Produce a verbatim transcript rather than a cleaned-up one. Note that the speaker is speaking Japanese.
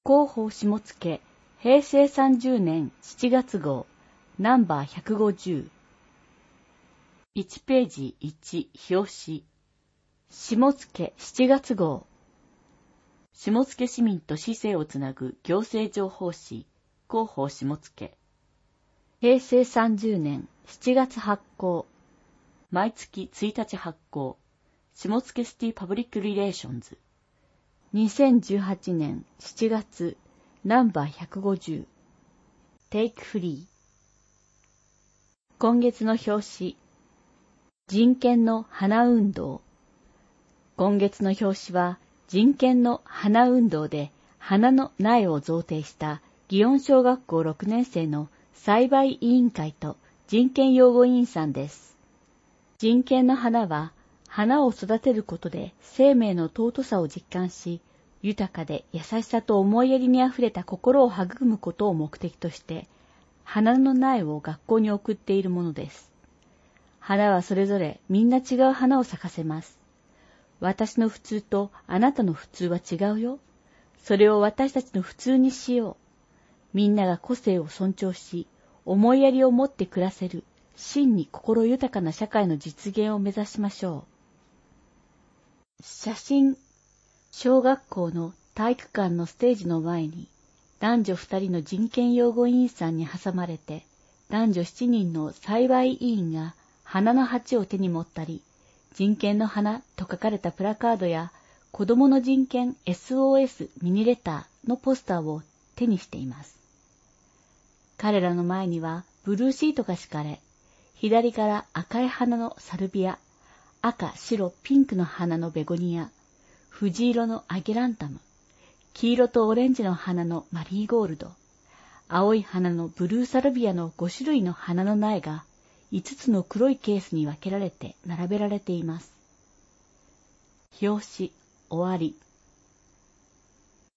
広報下野、平成さんじゅうねんしちがつ号、ナンバーひゃくごじゅう。いちページいち、表紙。下野しちがつ号。下野市民と市政をつなぐ行政情報誌、広報下野。平成さんじゅうねんしちがつ発行。毎月ついたち発行。下野シティパブリックリレーションズ。にせんじゅうはちねんしちがつ、ナンバーひゃくごじゅう。テイクフリー。今月の表紙。人権の花運動。今月の表紙は、人権の花運動で花の苗を贈呈した祇園小学校ろくねん生の栽培委員会と人権擁護委員さんです。人権の花は、花を育てることで生命の尊さを実感し、豊かで優しさと思いやりにあふれた心を育むことを目的として、花の苗を学校に送っているものです。花はそれぞれみんな違う花を咲かせます。私の普通とあなたの普通は違うよ。それを私たちの普通にしよう。みんなが個性を尊重し、思いやりを持って暮らせる、真に心豊かな社会の実現を目指しましょう。写真。小学校の体育館のステージの前に、男女二人の人権擁護委員さんに挟まれて、男女七人の栽培委員が花の鉢を手に持ったり、人権の花と書かれたプラカードや、子供の人権 エスオーエス ミニレターのポスターを手にしています。彼らの前にはブルーシートが敷かれ、左から赤い花のサルビア、赤、白、ピンクの花のベゴニア、藤色のアゲランタム、黄色とオレンジの花のマリーゴールド、青い花のブルーサルビアのごしゅるいの花の苗がいつつの黒いケースに分けられて並べられています。表紙、終わり。